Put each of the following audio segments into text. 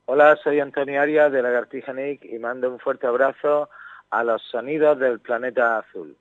Hola, soy Antonio Arias de Lagartija Nick y mando un fuerte abrazo a los sonidos del planeta azul.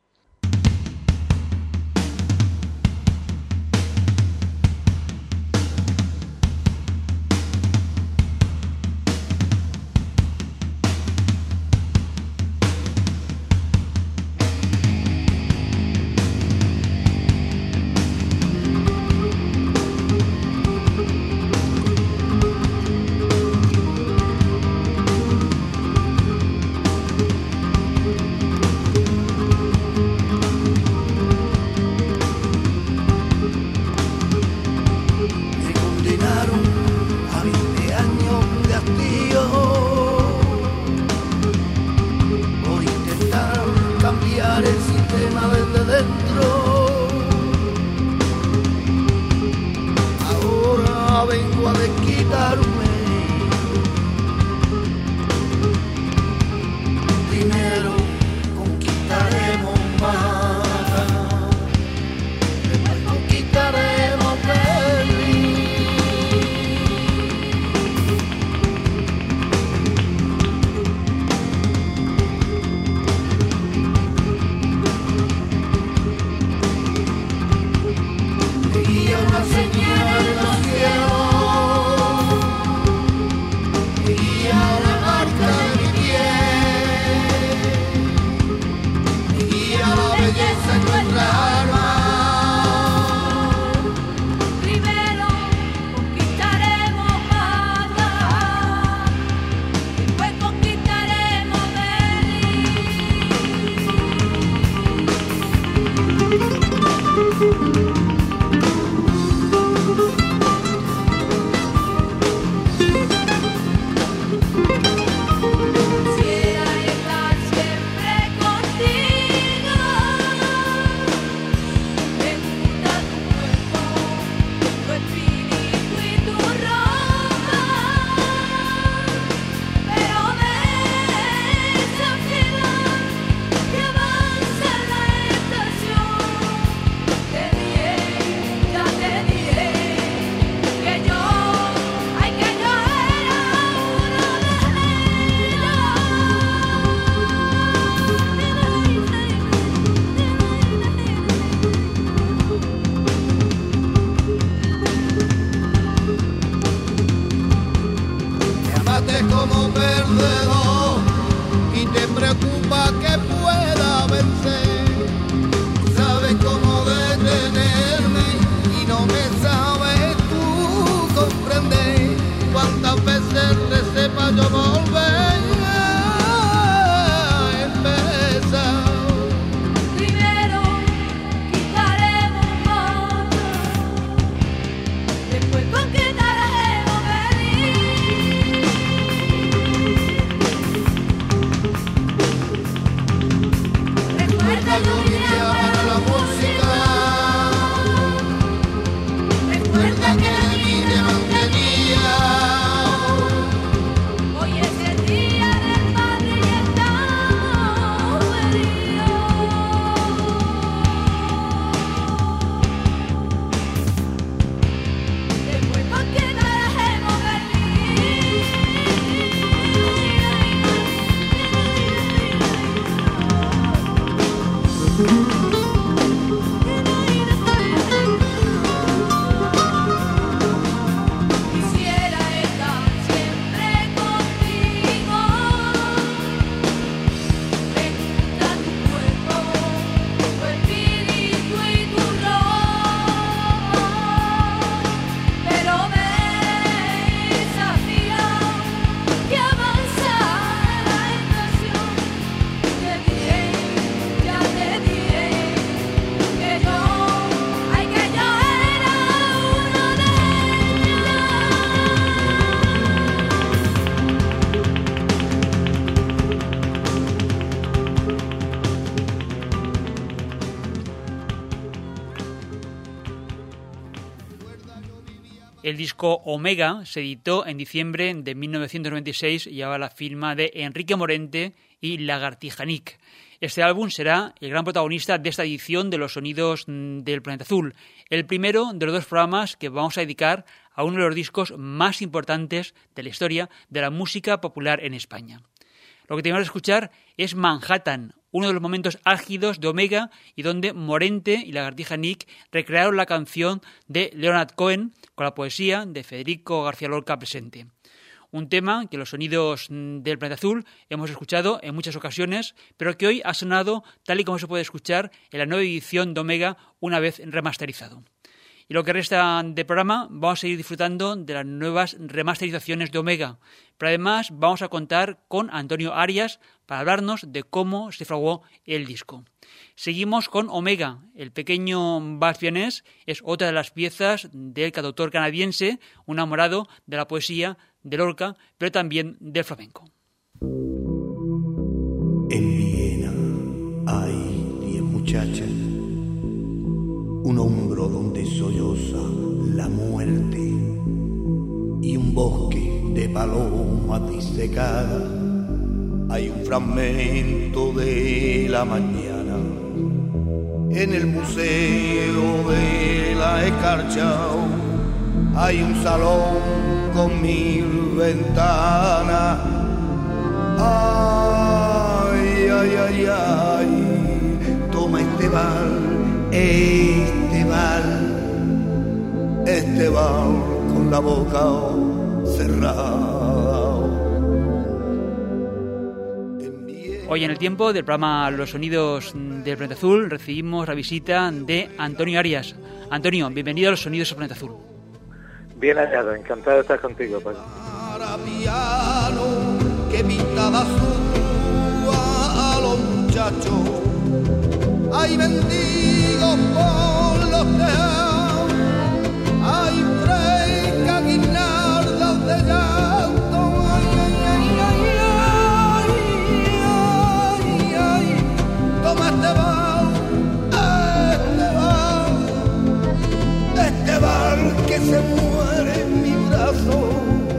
El disco Omega se editó en diciembre de 1996 y lleva la firma de Enrique Morente y Lagartija Nick. Este álbum será el gran protagonista de esta edición de Los Sonidos del Planeta Azul, el primero de los dos programas que vamos a dedicar a uno de los discos más importantes de la historia de la música popular en España. Lo que tenemos que escuchar es Manhattan, uno de los momentos álgidos de Omega y donde Morente y Lagartija Nick recrearon la canción de Leonard Cohen con la poesía de Federico García Lorca presente. Un tema que Los Sonidos del Planeta Azul hemos escuchado en muchas ocasiones, pero que hoy ha sonado tal y como se puede escuchar en la nueva edición de Omega una vez remasterizado. Y lo que resta de programa vamos a seguir disfrutando de las nuevas remasterizaciones de Omega, pero además vamos a contar con Antonio Arias para hablarnos de cómo se fraguó el disco. Seguimos con Omega. El pequeño vals vienés es otra de las piezas del cantautor canadiense, un enamorado de la poesía de Lorca, pero también del flamenco. En Viena hay 10 muchachas, un hombro donde solloza la muerte y un bosque de palomas disecadas. Hay un fragmento de la mañana en el museo de la Escarcha. Hay un salón con 1000 ventanas. Ay, ay, ay, ay, toma este bal con la boca cerrada. Hoy en el tiempo del programa Los Sonidos del Planeta Azul recibimos la visita de Antonio Arias. Antonio, bienvenido a Los Sonidos del Planeta Azul. Bien hallado, encantado de estar contigo, Pablo. Que pintada a los muchachos, hay mendigos por los tejados, hay frescas guirnaldas de llanto, ay, ay, ay, ay, ay, toma este bar que se muere en mi brazo.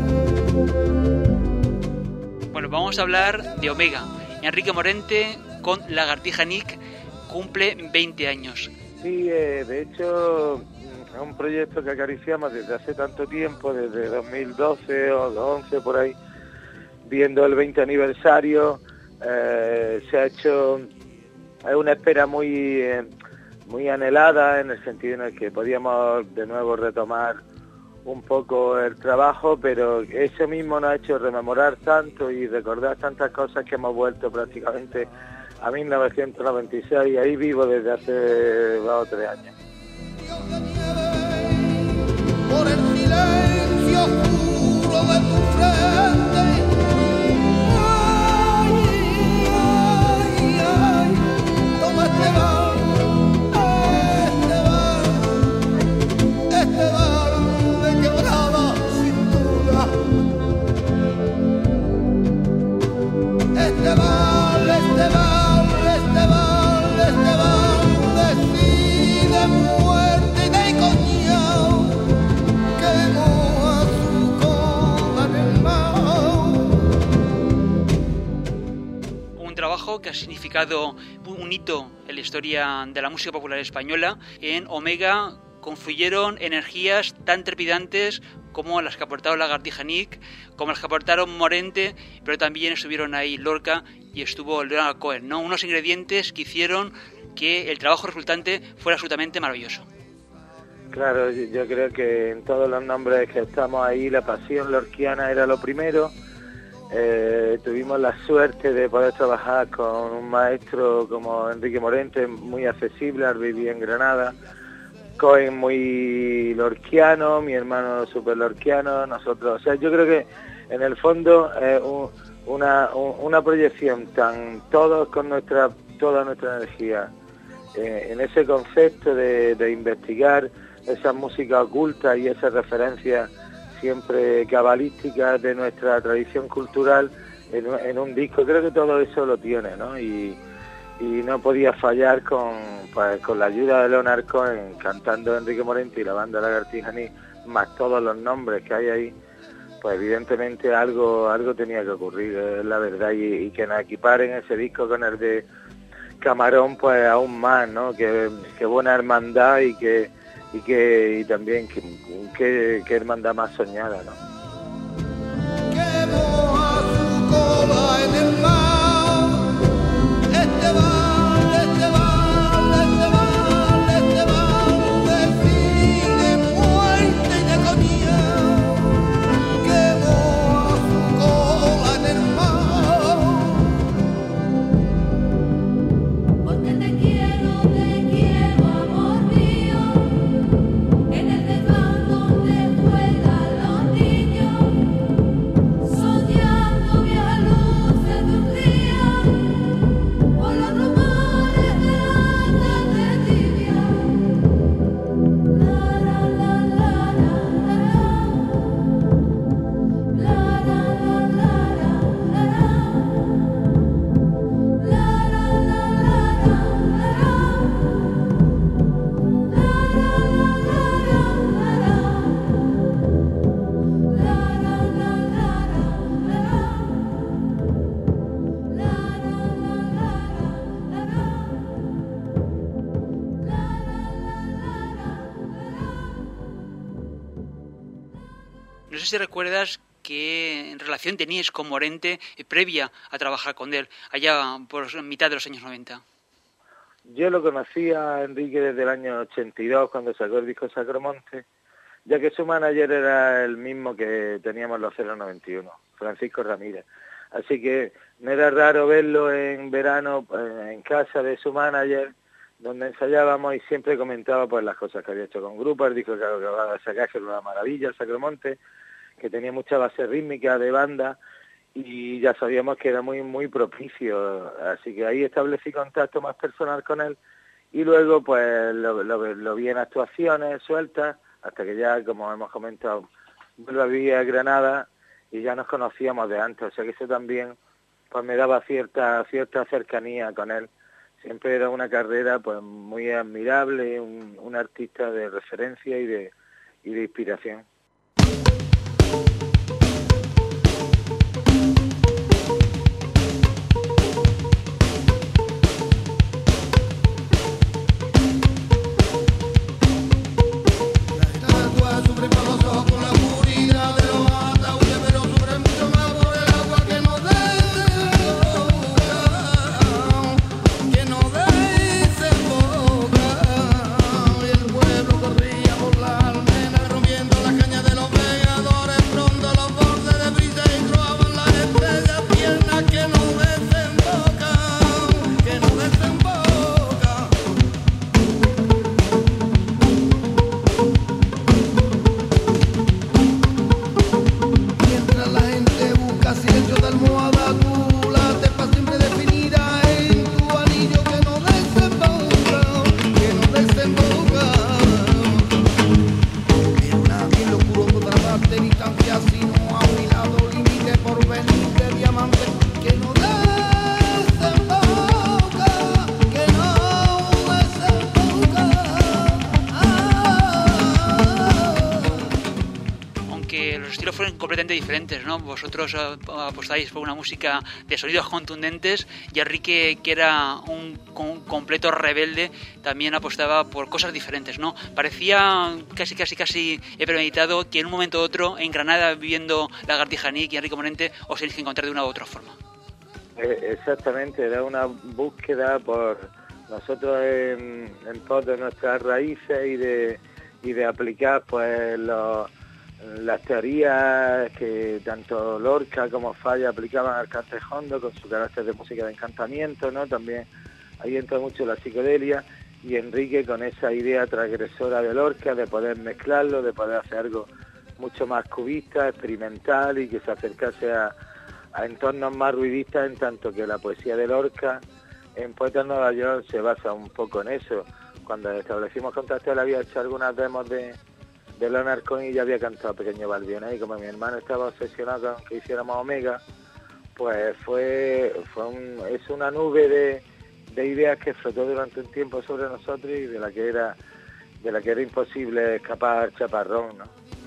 Bueno, vamos a hablar de Omega. Enrique Morente con Lagartija Nick cumple 20 años. Sí, de hecho es un proyecto que acariciamos desde hace tanto tiempo, desde 2012 o 2011 por ahí, viendo el 20 aniversario. Se ha hecho una espera muy anhelada, en el sentido en el que podíamos de nuevo retomar un poco el trabajo, pero eso mismo nos ha hecho rememorar tanto y recordar tantas cosas que hemos vuelto prácticamente a 1996, y ahí vivo desde hace 2 o 3 años. Por el silencio oscuro de tu frente, ay, ay, ay, toma este bar de quebrada cintura, este bar decide muerte y de coñao, quemó a su cola en el mar. Un trabajo que ha significado un hito en la historia de la música popular española. En Omega confluyeron energías tan trepidantes como las que aportaron Lagartija Nick, como las que aportaron Morente, pero también estuvieron ahí Lorca y estuvo Leonard Cohen, ¿no? Unos ingredientes que hicieron que el trabajo resultante fuera absolutamente maravilloso. Claro, yo creo que en todos los nombres que estamos ahí, la pasión lorquiana era lo primero. Tuvimos la suerte de poder trabajar con un maestro como Enrique Morente, muy accesible, al vivir en Granada. Cohen muy lorquiano, mi hermano súper lorquiano, nosotros. O sea, yo creo que en el fondo una proyección tan todos con toda nuestra energía en ese concepto de investigar esa música oculta y esas referencias siempre cabalísticas de nuestra tradición cultural en un disco. Creo que todo eso lo tiene, ¿no? Y no podía fallar con la ayuda de Leonard Cohen cantando Enrique Morente y la banda Lagartija Nick más todos los nombres que hay ahí, pues evidentemente algo tenía que ocurrir, es la verdad, y que nos equiparen ese disco con el de Camarón, pues aún más, ¿no? Que buena hermandad y también que hermandad más soñada, ¿no? Que moja su cola en el mar, este bar define muerte y agonía, que moja su cola en el mar. Porque te quiero, amor mío, en el desván donde juegan los niños, soñando viejas luces de un día, por los rumores de la tarde tibia. La la la la la la la la No sé si recuerdas qué relación teníais con Morente previa a trabajar con él, allá por mitad de los años 90. Yo lo conocía a Enrique desde el año 82, cuando sacó el disco Sacromonte, ya que su manager era el mismo que teníamos los 091, Francisco Ramírez. Así que no era raro verlo en verano en casa de su manager, donde ensayábamos, y siempre comentaba pues las cosas que había hecho con Grupo, el disco que acababa de sacar, que era una maravilla, el Sacromonte, que tenía mucha base rítmica de banda, y ya sabíamos que era muy muy propicio, así que ahí establecí contacto más personal con él, y luego pues lo vi en actuaciones sueltas, hasta que ya, como hemos comentado, vuelvo a vivir a Granada, y ya nos conocíamos de antes, o sea que eso también pues me daba cierta cercanía con él. Siempre era una carrera pues muy admirable, un artista de referencia y de inspiración. Completamente diferentes, ¿no? Vosotros apostáis por una música de sonidos contundentes, y Enrique, que era un completo rebelde, también apostaba por cosas diferentes, ¿no? Parecía casi premeditado que en un momento u otro, en Granada, viviendo Lagartija Nick y Enrique Morente, os tenéis que encontrar de una u otra forma. Exactamente, era una búsqueda por nosotros en pos de nuestras raíces y de aplicar pues las teorías que tanto Lorca como Falla aplicaban al cantejondo, con su carácter de música de encantamiento, ¿no? También ahí entra mucho la psicodelia, y Enrique con esa idea transgresora de Lorca, de poder mezclarlo, de poder hacer algo mucho más cubista, experimental, y que se acercase a entornos más ruidistas, en tanto que la poesía de Lorca en Poetas Nueva York se basa un poco en eso. Cuando establecimos contacto, él había hecho algunas demos de Leonard Cohen y ya había cantado Pequeño Balbina, y como mi hermano estaba obsesionado con que hiciéramos Omega, pues es una nube de ideas que flotó durante un tiempo sobre nosotros, y de la que era imposible escapar chaparrón, ¿no?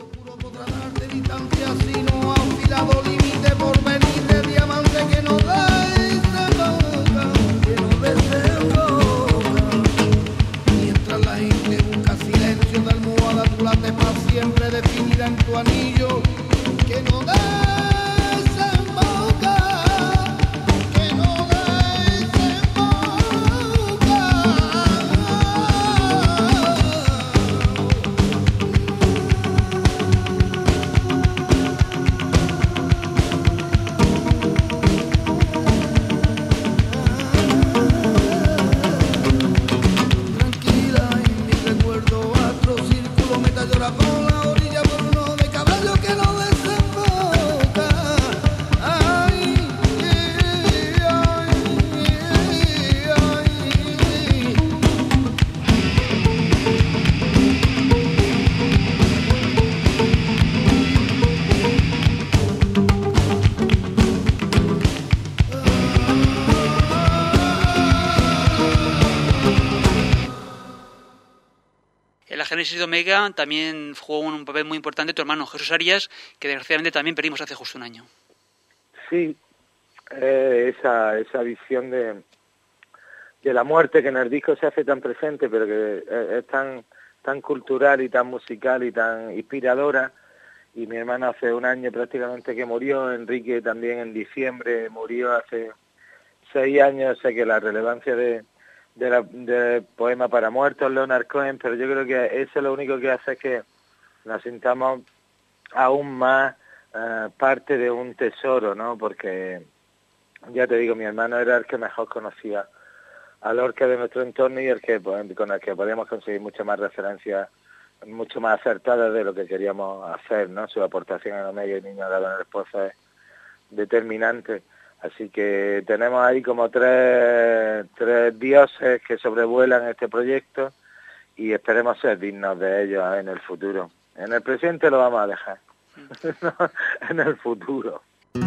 mirado límite por venir de diamante que no desemboca, que no desemboca. Mientras la gente busca silencio de almohada, tú late para siempre definida en tu anillo, que no desemboca, que no tranquila en mi recuerdo astro círculo meta llora con la orilla por uno de caballo que no desemboca. Ay, ay, ay, ay. En la génesis de Omega también jugó un papel muy importante tu hermano Jesús Arias, que desgraciadamente también perdimos hace justo un año. Sí, esa visión de la muerte que en el disco se hace tan presente, pero que es tan cultural y tan musical y tan inspiradora. Y mi hermano hace un año prácticamente que murió, Enrique también en diciembre murió hace 6 años, sé que la relevancia del poema para muertos, Leonard Cohen, pero yo creo que eso lo único que hace es que nos sintamos aún más parte de un tesoro, ¿no? Porque, ya te digo, mi hermano era el que mejor conocía a Lorca de nuestro entorno y con el que podíamos conseguir muchas más referencias, mucho más acertadas de lo que queríamos hacer, ¿no? Su aportación en Omega y Niño Dado en el Pozo es determinante. Así que tenemos ahí como tres dioses que sobrevuelan este proyecto y esperemos ser dignos de ellos en el futuro. En el presente lo vamos a dejar, en el futuro.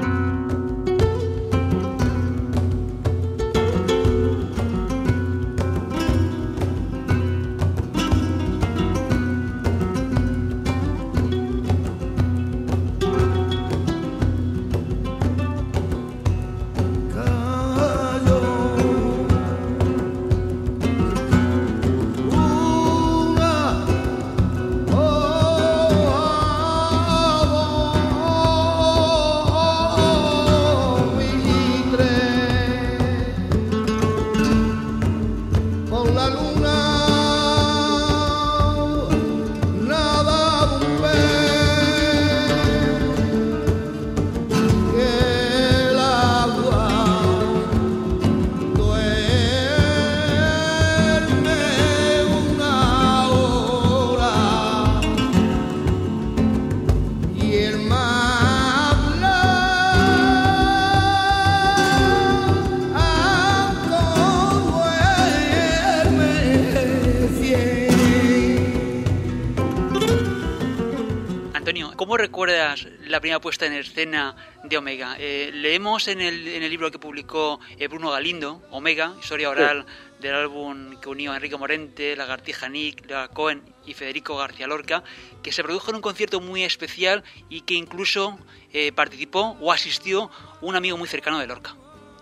¿Cómo recuerdas la primera puesta en escena de Omega? Leemos en el libro que publicó Bruno Galindo, Omega, historia oral del álbum que unió a Enrique Morente, Lagartija Nick, Leonard Cohen y Federico García Lorca, que se produjo en un concierto muy especial y que incluso participó o asistió un amigo muy cercano de Lorca.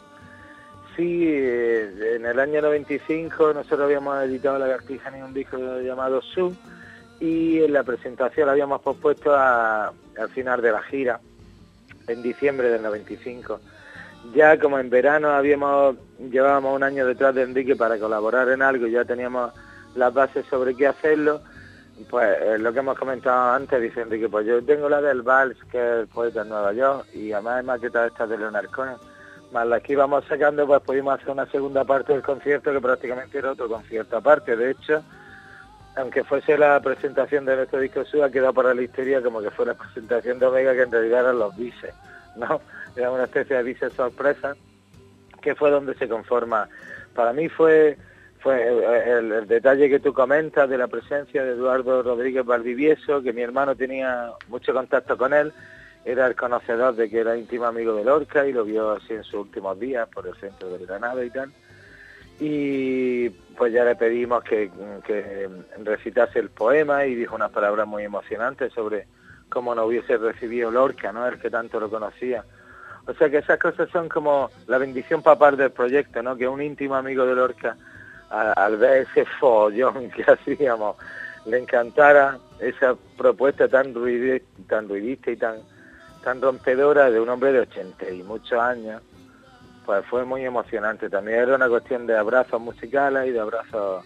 Sí, en el año 95 nosotros habíamos editado Lagartija Nick, un disco llamado Su, y en la presentación la habíamos pospuesto al final de la gira, en diciembre del 95. Ya como en verano llevábamos un año detrás de Enrique para colaborar en algo, ya teníamos las bases sobre qué hacerlo, pues lo que hemos comentado antes, dice Enrique, pues yo tengo la del Vals, que es el poeta en Nueva York, y además hay maquetas estas de Leonard Cohen, más las que íbamos sacando, pues pudimos hacer una segunda parte del concierto que prácticamente era otro concierto aparte. De hecho, aunque fuese la presentación de nuestro disco Su, ha quedado para la historia como que fue la presentación de Omega, que en realidad eran los bises, ¿no? Era una especie de bises sorpresa, que fue donde se conforma. Para mí fue el detalle que tú comentas de la presencia de Eduardo Rodríguez Valdivieso, que mi hermano tenía mucho contacto con él, era el conocedor de que era íntimo amigo de Lorca y lo vio así en sus últimos días por el centro de Granada y tal. Y pues ya le pedimos que recitase el poema y dijo unas palabras muy emocionantes sobre como nos hubiese recibido Lorca, ¿no? El que tanto lo conocía. O sea que esas cosas son como la bendición papal del proyecto, ¿no? Que un íntimo amigo de Lorca, al ver ese follón que hacíamos, le encantara esa propuesta tan ruidista y tan rompedora de un hombre de 80 y muchos años. Pues fue muy emocionante. También era una cuestión de abrazos musicales y de abrazos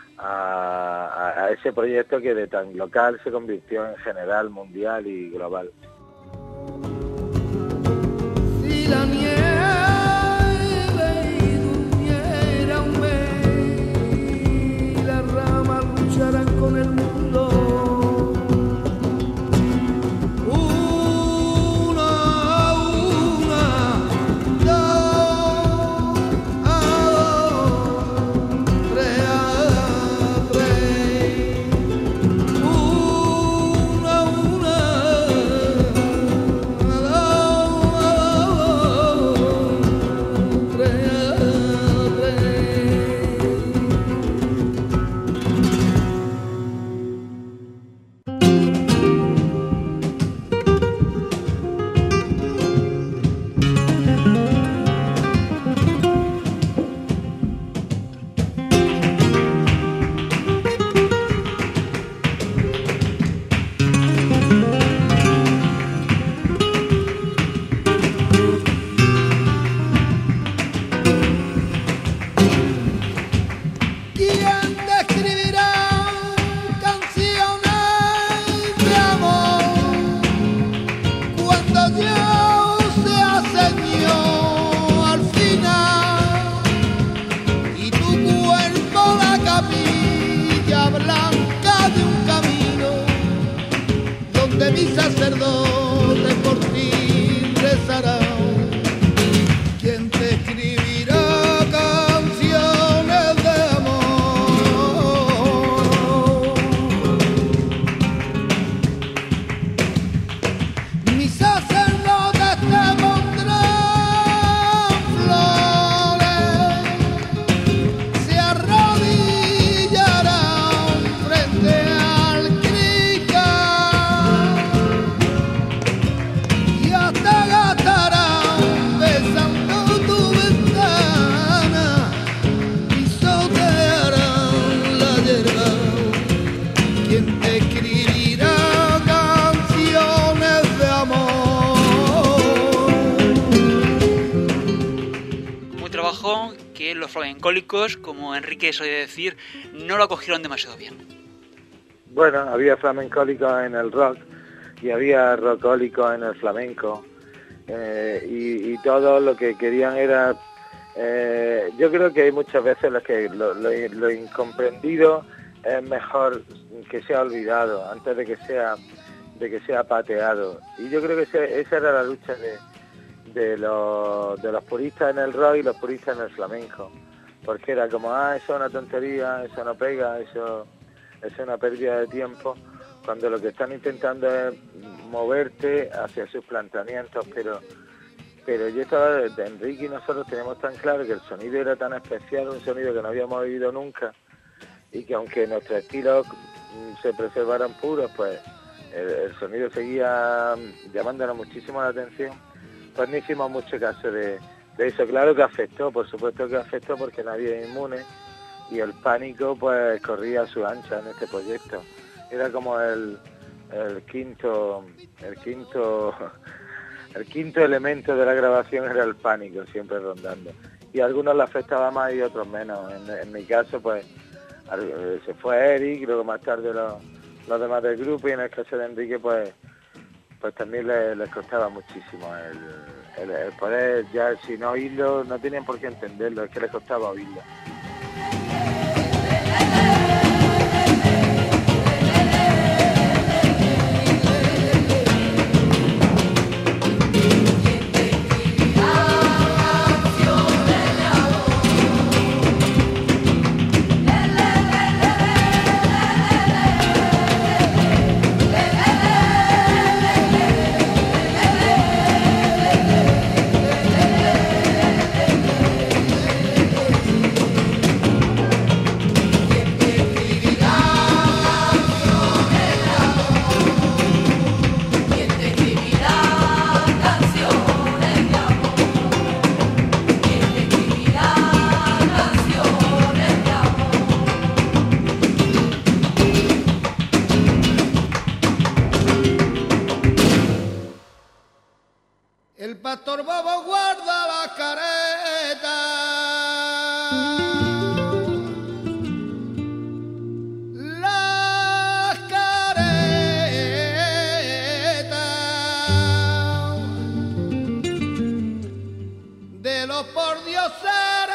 a ese proyecto que de tan local se convirtió en general, mundial y global. Si la nieve durmiera un mes, las ramas lucharán con el mundo. Una a una, dos a dos, tres a tres. Una a una, ¿quién te escribirá canciones de amor cuando yo sea señor al final y tu cuerpo la capilla blanca de un camino donde mi sacerdote por ti rezará? ¿Quién te escribirá canciones de amor? Mis sacerdotes te pondrán flores, se arrodillarán frente al crical y hasta gastarán besando tu ventana, pisotearán la hierba. ¿Quién te escribirá canciones de amor? Un trabajo que los flamencólicos, como Enrique solía decir, no lo acogieron demasiado bien. Bueno, había flamencólicos en el rock y había rockólicos en el flamenco, y todos lo que querían era... yo creo que hay muchas veces lo incomprendido es mejor que sea olvidado antes de que sea pateado. Y yo creo que esa era la lucha de los puristas en el rock y los puristas en el flamenco, porque era como, eso es una tontería, eso no pega, eso es una pérdida de tiempo, cuando lo que están intentando es moverte hacia sus planteamientos. Pero yo estaba, de Enrique y nosotros tenemos tan claro que el sonido era tan especial, un sonido que no habíamos oído nunca, y que aunque nuestros estilos se preservaran puros, pues el sonido seguía llamándonos muchísimo la atención. Pues no hicimos mucho caso de eso. Claro que afectó, por supuesto que afectó, porque nadie es inmune, y el pánico pues corría a su ancha en este proyecto. Era como el quinto elemento de la grabación, era el pánico, siempre rondando. Y a algunos le afectaba más y otros menos. En mi caso, pues se fue Eric, luego más tarde los demás del grupo, y en el caso de Enrique, pues también les costaba muchísimo el poder, ya si no oírlo, no tenían por qué entenderlo, es que les costaba oírlo. lobo guarda la careta. Las caretas de los pordioseros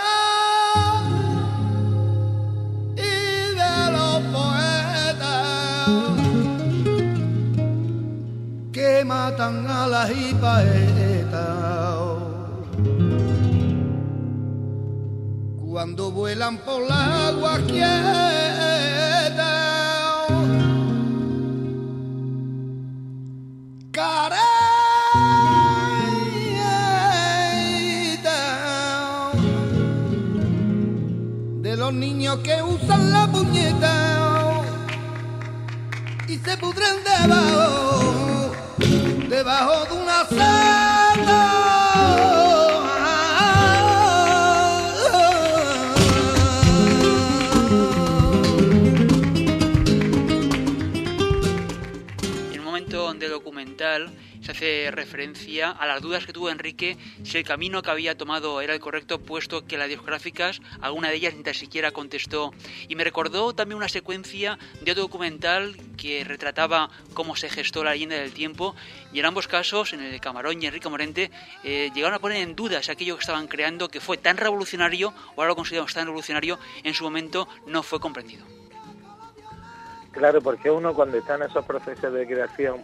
y de los poetas que matan a las hipaetas cuando vuelan por la agua quieta. Careta de los niños que usan la puñeta y se pudren debajo de una seta. Del documental se hace referencia a las dudas que tuvo Enrique si el camino que había tomado era el correcto, puesto que las discográficas, alguna de ellas ni tan siquiera contestó. Y me recordó también una secuencia de otro documental que retrataba cómo se gestó la leyenda del tiempo, y en ambos casos, en el de Camarón y Enrique Morente, llegaron a poner en duda si aquello que estaban creando, que fue tan revolucionario, o ahora lo consideramos tan revolucionario, en su momento no fue comprendido. Claro, porque uno cuando está en esos procesos de creación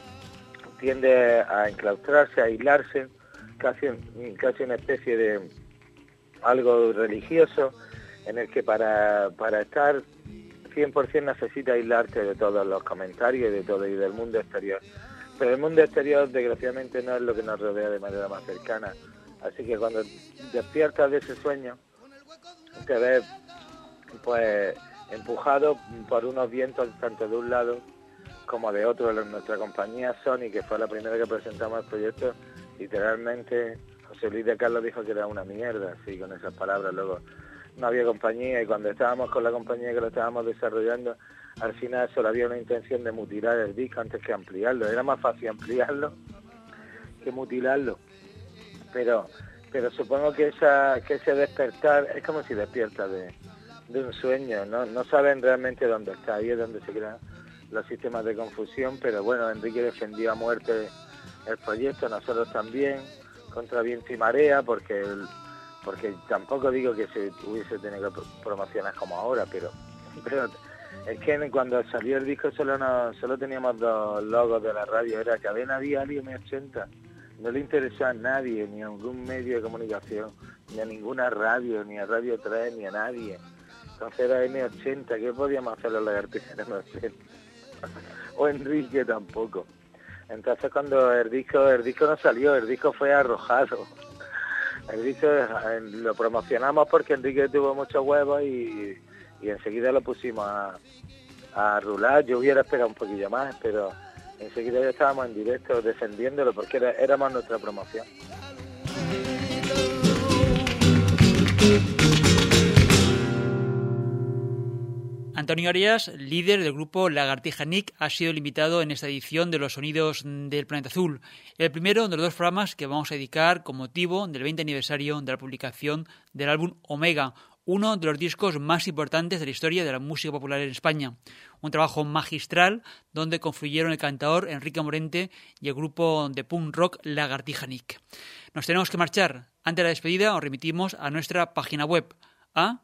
tiende a enclaustrarse, a aislarse, casi una especie de algo religioso, en el que para estar 100% necesita aislarte de todos los comentarios y de todo y del mundo exterior. Pero el mundo exterior, desgraciadamente, no es lo que nos rodea de manera más cercana. Así que cuando despiertas de ese sueño, te ves pues empujado por unos vientos tanto de un lado como de otro. Nuestra compañía Sony, que fue la primera que presentamos el proyecto, literalmente José Luis de Carlos dijo que era una mierda, así con esas palabras. Luego no había compañía, y cuando estábamos con la compañía que lo estábamos desarrollando, al final solo había una intención de mutilar el disco antes que ampliarlo. Era más fácil ampliarlo que mutilarlo, pero supongo que ese despertar es como si despiertas de un sueño, no saben realmente dónde está. Ahí es donde se crean los sistemas de confusión. Pero bueno, Enrique defendió a muerte el proyecto, nosotros también, contra viento y marea, porque tampoco digo que se hubiese tenido que promocionar como ahora, pero es que cuando salió el disco solo teníamos dos logos de la radio, era Cadena Dial y M80. No le interesó a nadie, ni a ningún medio de comunicación, ni a ninguna radio, ni a Radio 3, ni a nadie. Entonces era M80, ¿qué podíamos hacer los lagartijas en M80? O Enrique tampoco. Entonces cuando el disco no salió, el disco fue arrojado. El disco lo promocionamos porque Enrique tuvo muchos huevos y enseguida lo pusimos a rular. Yo hubiera esperado un poquillo más, pero enseguida ya estábamos en directo defendiéndolo porque éramos nuestra promoción. Antonio Arias, líder del grupo Lagartija Nick, ha sido el invitado en esta edición de Los Sonidos del Planeta Azul, el primero de los dos programas que vamos a dedicar con motivo del 20 aniversario de la publicación del álbum Omega, uno de los discos más importantes de la historia de la música popular en España. Un trabajo magistral donde confluyeron el cantador Enrique Morente y el grupo de punk rock Lagartija Nick. Nos tenemos que marchar. Antes de la despedida os remitimos a nuestra página web, a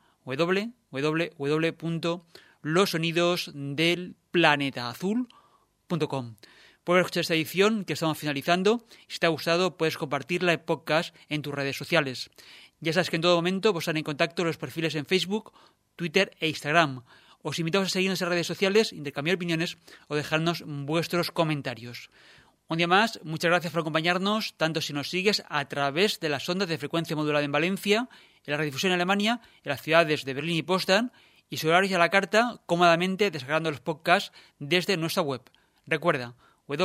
www.losonidosdelplanetaazul.com. Puedes escuchar esta edición que estamos finalizando. Si te ha gustado, puedes compartirla en podcast en tus redes sociales. Ya sabes que en todo momento podrán en contacto los perfiles en Facebook, Twitter e Instagram. Os invitamos a seguirnos en redes sociales, intercambiar opiniones o dejarnos vuestros comentarios. Un día más, muchas gracias por acompañarnos, tanto si nos sigues a través de las ondas de frecuencia modulada en Valencia, en la redifusión en Alemania, en las ciudades de Berlín y Potsdam, y su horario a la carta, cómodamente descargando los podcasts desde nuestra web. Recuerda,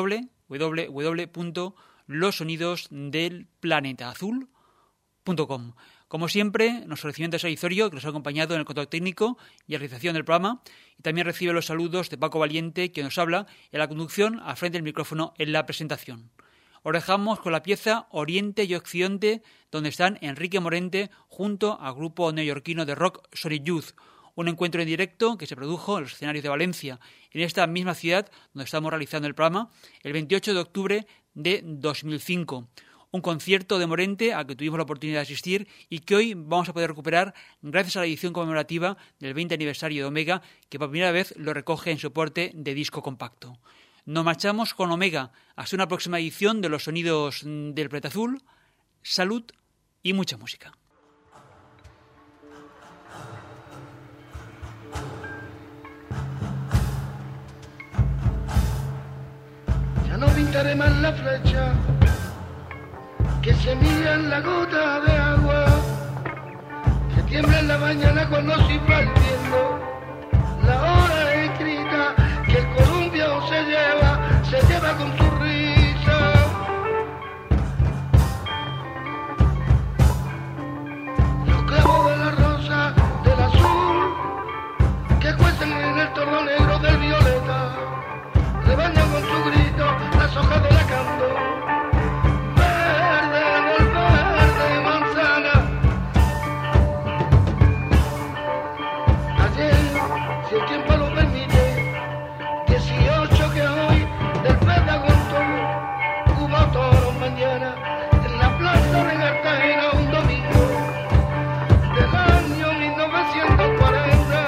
www.losonidosdelplanetaazul.com. Como siempre, nuestro agradecimiento a Izorio, que nos ha acompañado en el control técnico y la realización del programa, y también recibe los saludos de Paco Valiente, que nos habla en la conducción al frente del micrófono en la presentación. Os dejamos con la pieza Oriente y Occidente, donde están Enrique Morente junto al grupo neoyorquino de rock Sonic Youth, un encuentro en directo que se produjo en los escenarios de Valencia, en esta misma ciudad donde estamos realizando el programa, el 28 de octubre de 2005. Un concierto de Morente al que tuvimos la oportunidad de asistir y que hoy vamos a poder recuperar gracias a la edición conmemorativa del 20 aniversario de Omega, que por primera vez lo recoge en soporte de disco compacto. Nos marchamos con Omega hasta una próxima edición de Los Sonidos del Planeta Azul. Salud y mucha música. Ya no pintaré más la flecha que se mira en la gota de agua, que tiembla en la mañana cuando silba el viento, la hora escrita que el columpio se lleva con su risa. Los clavos de la rosa, del azul, que cuecen en el torno negro del violeta, le bañan con su grito las hojas de la candor. Verde del verde manzana. Ayer, si el tiempo lo permite, 18 que hoy del verde agosto, hubo toros mañana en la plaza de Cartagena un domingo del año 1940.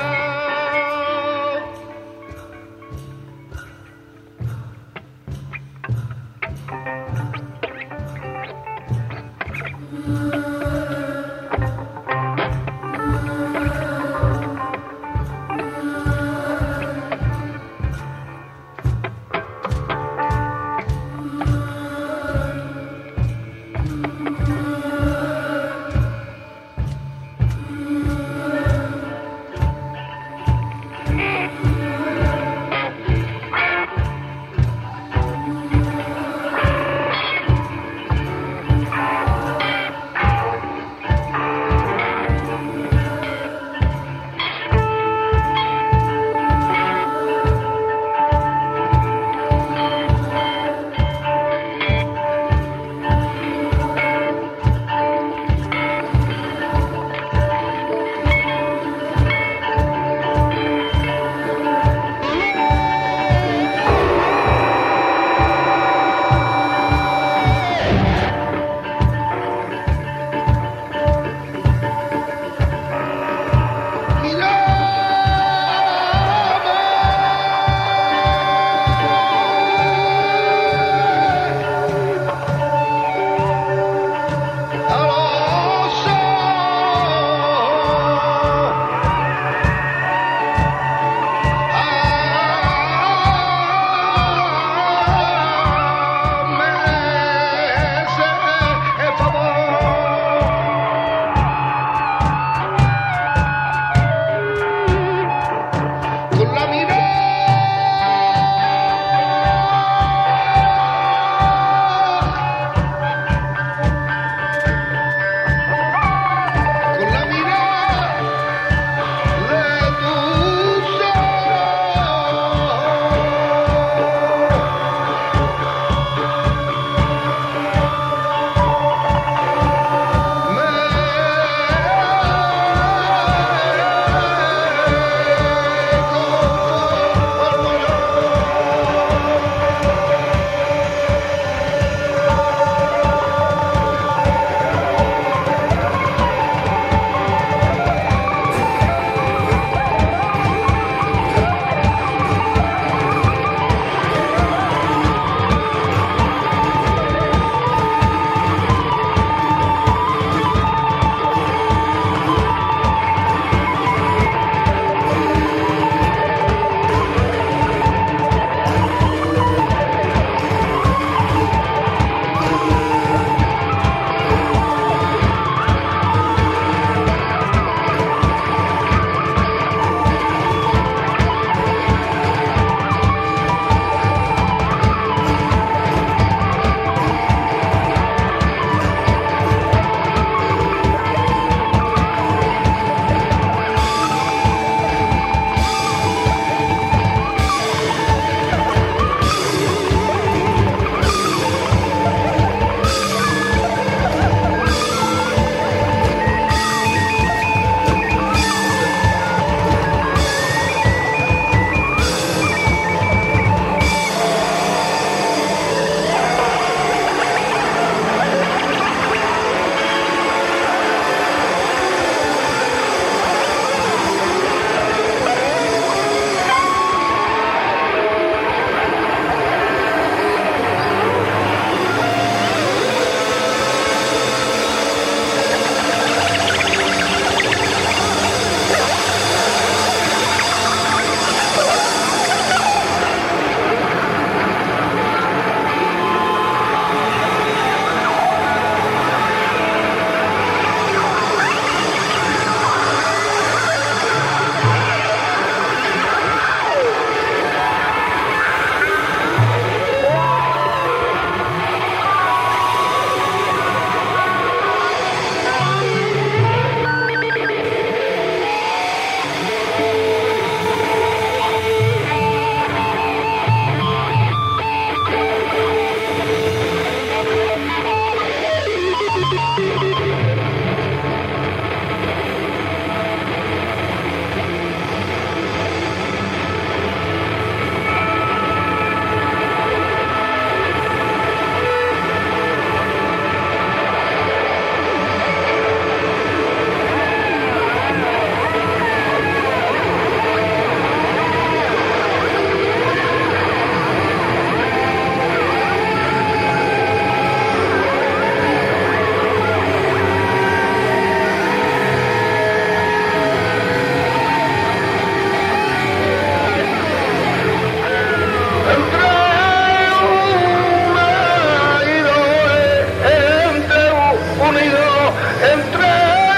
entre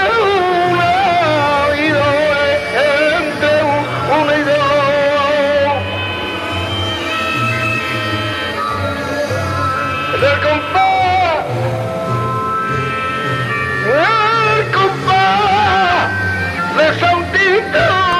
una y dos, entre una y dos. El compás de Santito.